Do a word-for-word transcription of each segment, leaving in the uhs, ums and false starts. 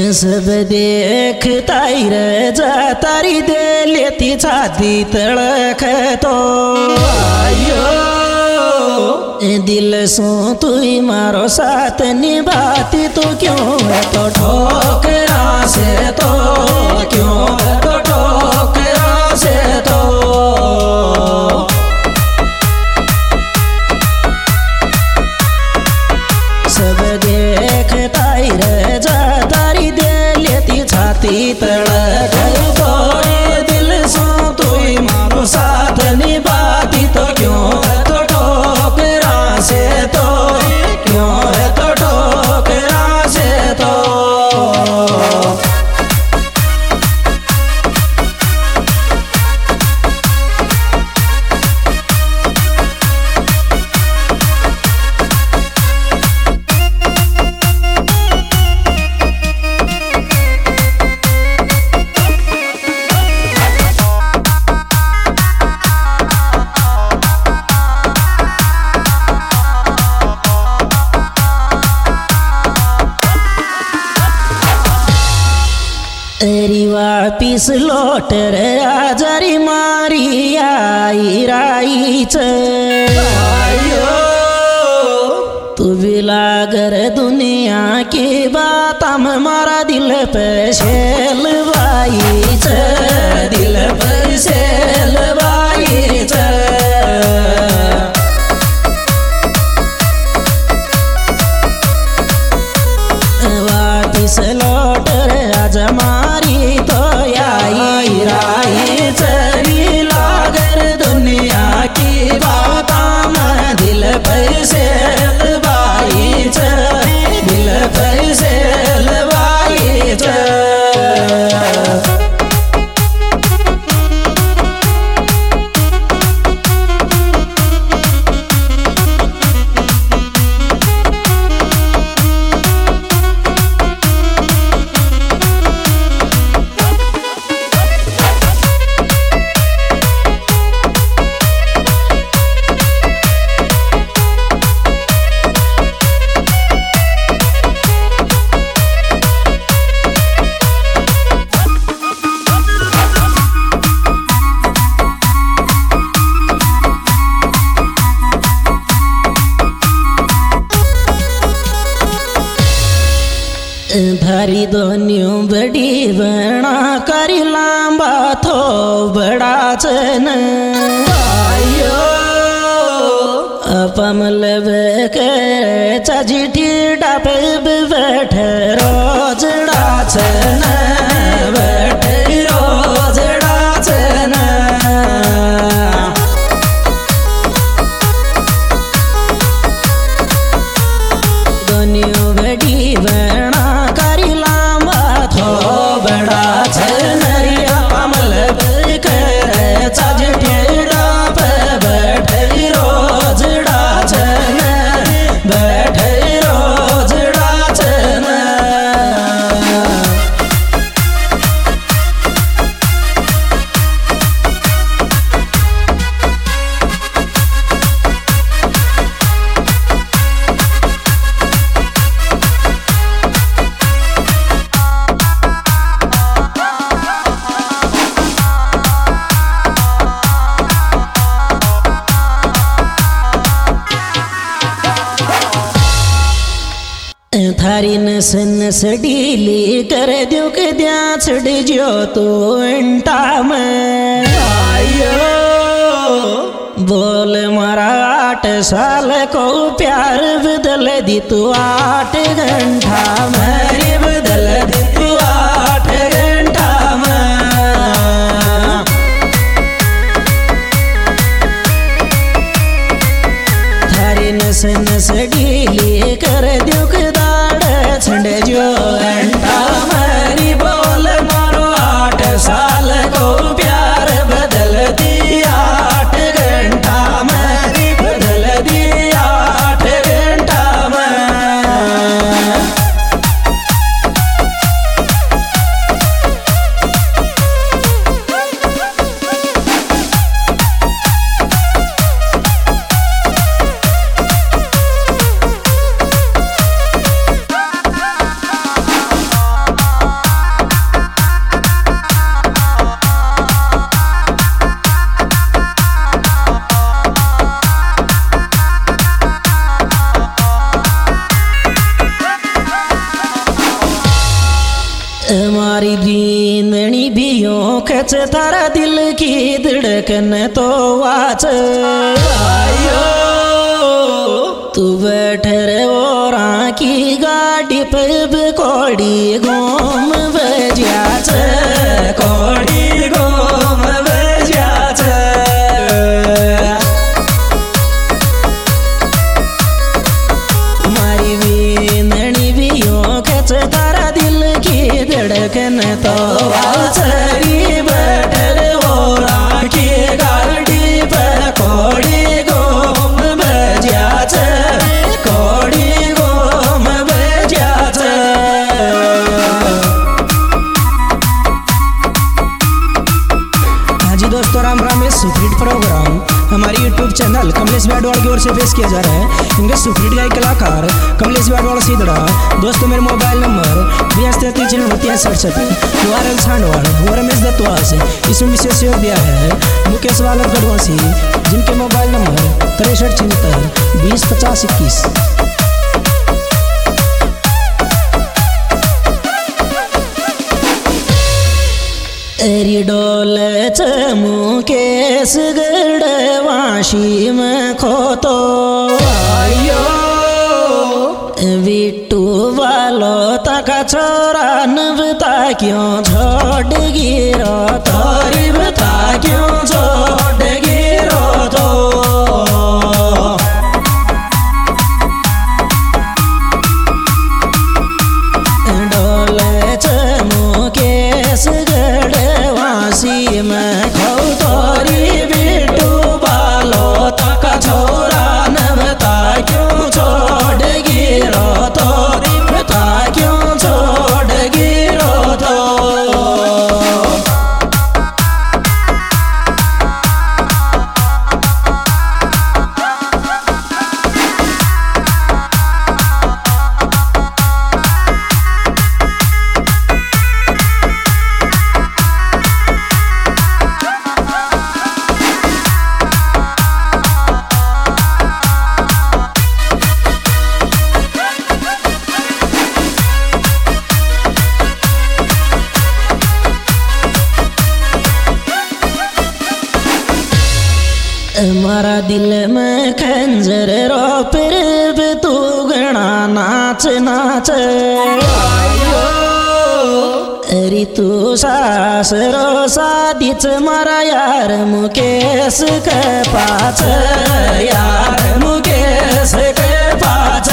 सब देखता रे जा तारी दे लेती छाती तड़क तो आयो दिल सो तू मारो साथ निभाती तो क्यों है तो ठोकरा से तो क्यों है तो ठोकरा से तो सब देखता रे जा तारी दे लेती छाती तड़क तो दिल सो तू मारो साथ निभाती तो क्यों है तो ठोकरा से तो क्यों है तो ठोकरा से तो तेरी वापिस लौट रे आजारी मारी आई राई आयो तू भी लागर दुनिया की बात में मारा दिल पे शेल बाई दिल पे शेल बाई वापिस लौट रे आज मारी तो आई राई चली लागर दुनिया की बात में दिल पैसे लबाई दिल पैसे लबाई थारी दोनियों बड़ी बना करी लांबा थो बड़ा चन आयो अपमलब के चजिठी डापे बैठ रोजड़ा चन बैठ रोजड़ा चन दोनियों बड़ी बना थारी नस नस डीली कर दो के द्या छड़ जो तो इंटा में आयो बोल मारा आठ साल को प्यार बदल दी तू आठ घंटा मेरी बदल दी तू आठ घंटा में थारी नस नस डीली कर दो के छंड जो घंटा मेरी बोल मारो आठ साल को प्यार बदल दी आठ घंटा मेरी बदल दी आठ घंटा में खच थारा दिल की धड़कन तो वाच आयो तू बैठ रे ओरा की गाड़ी पे कोड़ी घूम बजाच कोड़ी घूम बजाच मारी वींदनी भी यूं खच तारा दिल की धड़कन तो वाचरी बैठ रे ओरा की गाड़ी पे कोड़ी घूम बजाच कोड़ी घूम बजाच। हाँ जी दोस्तों, राम राम। इस सुपरहिट प्रोग्राम हमारी यूट्यूब चैनल कमलेश बैडवाल की ओर से पेश किया जा रहा है। इनके सुपरहिट गायक कलाकार कमलेश बैडवाल सीधड़ा। दोस्तों मेरा मोबाइल नंबर बयासी तैंतीस छियानवे सड़सठ वारल छांडवाड़ वो रमेश दत्तवास। इसमें विशेष सहयोग दिया है मुकेश वालक गढ़वासी, जिनके मोबाइल नंबर तिरसठ छिहत्तर बीस पचास इक्कीस। एरी डोल चमुकेश गढ़वाशी में खोतो आयो बिट्टू वालो तका छोरा नबता क्यों छोड़ गिरो तोरी बता क्यों छोड़ गिरो तो डोल चमुकेश गढ़वासी में खो तोरी बिट्टू वालो तका छोरा नबता क्यों छोड़ गिरो तोरी बता क्यों छोड़ गिरो तो मारा दिल में खंजर रो फिर भी तू गणा नाच नाच अरे तू सास रो सादिच मारा यार मुकेश के पाच यार मुकेश के पाच।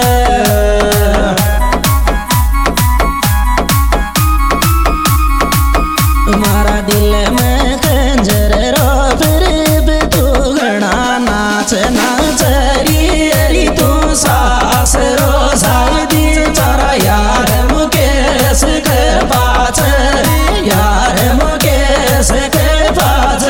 मारा दिल में खंजर रो फिर भी तू गणा नाच नाच री तू सास रो सादी चारा यार मुकेश के पाच यार मुकेश के पाच।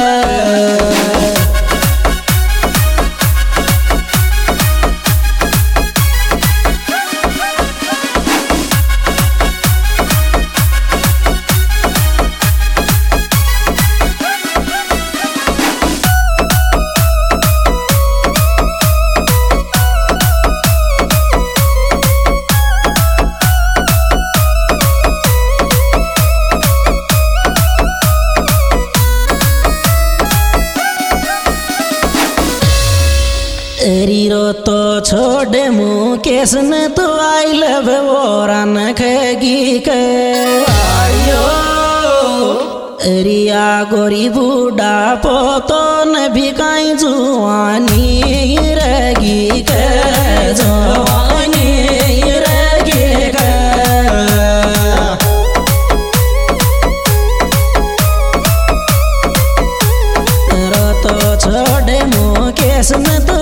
रीरो तो छोड़ मुकेश ने तो आई लव वोरा न खेगी के आयो रिया गोरी बूढ़ा पोतो न भी काई जुआनी रगी के जुआनी रगी के रो तो छोड़ मुकेश ने तो